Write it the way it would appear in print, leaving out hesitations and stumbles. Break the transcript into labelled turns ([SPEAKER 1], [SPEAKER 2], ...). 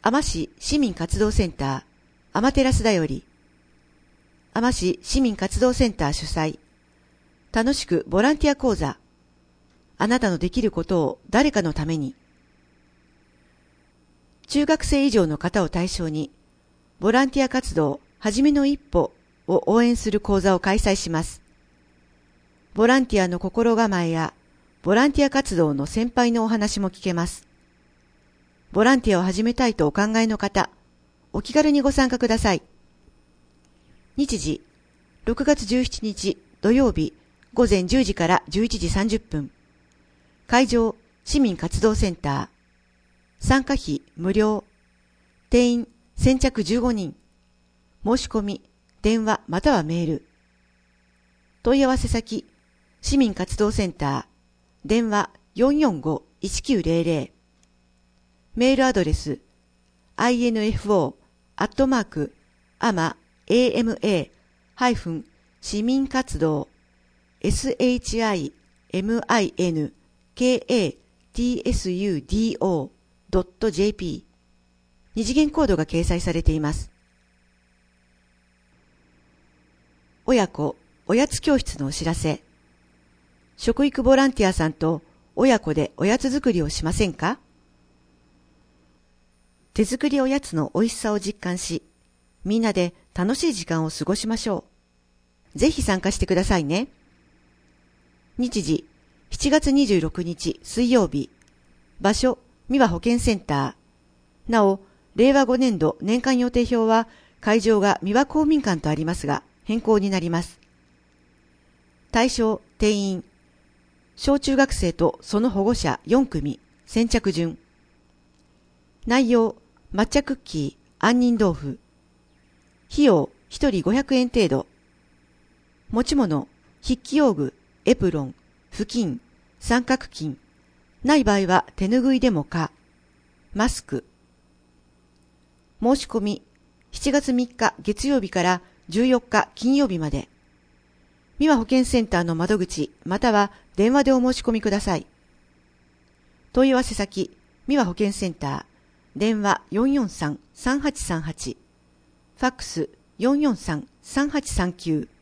[SPEAKER 1] 海士市民活動センター、アマテラスだより。海士市民活動センター主催。楽しくボランティア講座。あなたのできることを誰かのために。中学生以上の方を対象に、ボランティア活動はじめの一歩を応援する講座を開催します。ボランティアの心構えや、ボランティア活動の先輩のお話も聞けます。ボランティアを始めたいとお考えの方、お気軽にご参加ください。日時、6月17日土曜日午前10時から11時30分。会場、市民活動センター。参加費無料。定員先着15人。申し込み、電話またはメール。問い合わせ先、市民活動センター。電話 445-1900。メールアドレス、info@ama-市民活動 shiminkatsudO.jp 二次元コードが掲載されています。親子おやつ教室のお知らせ。食育ボランティアさんと親子でおやつ作りをしませんか？手作りおやつの美味しさを実感し、みんなで楽しい時間を過ごしましょう。ぜひ参加してくださいね。日時、7月26日水曜日。場所、三和保健センター。なお、令和5年度年間予定表は、会場が三和公民館とありますが、変更になります。対象、定員。小中学生とその保護者4組、先着順。内容、抹茶クッキー、杏仁豆腐。費用、1人500円程度。持ち物、筆記用具、エプロン、布巾、三角巾。ない場合は手拭いでもか。マスク。申し込み、7月3日月曜日から14日金曜日まで。三和保健センターの窓口または電話でお申し込みください。問い合わせ先、三和保健センター。電話 443-3838。ファックス 443-3839。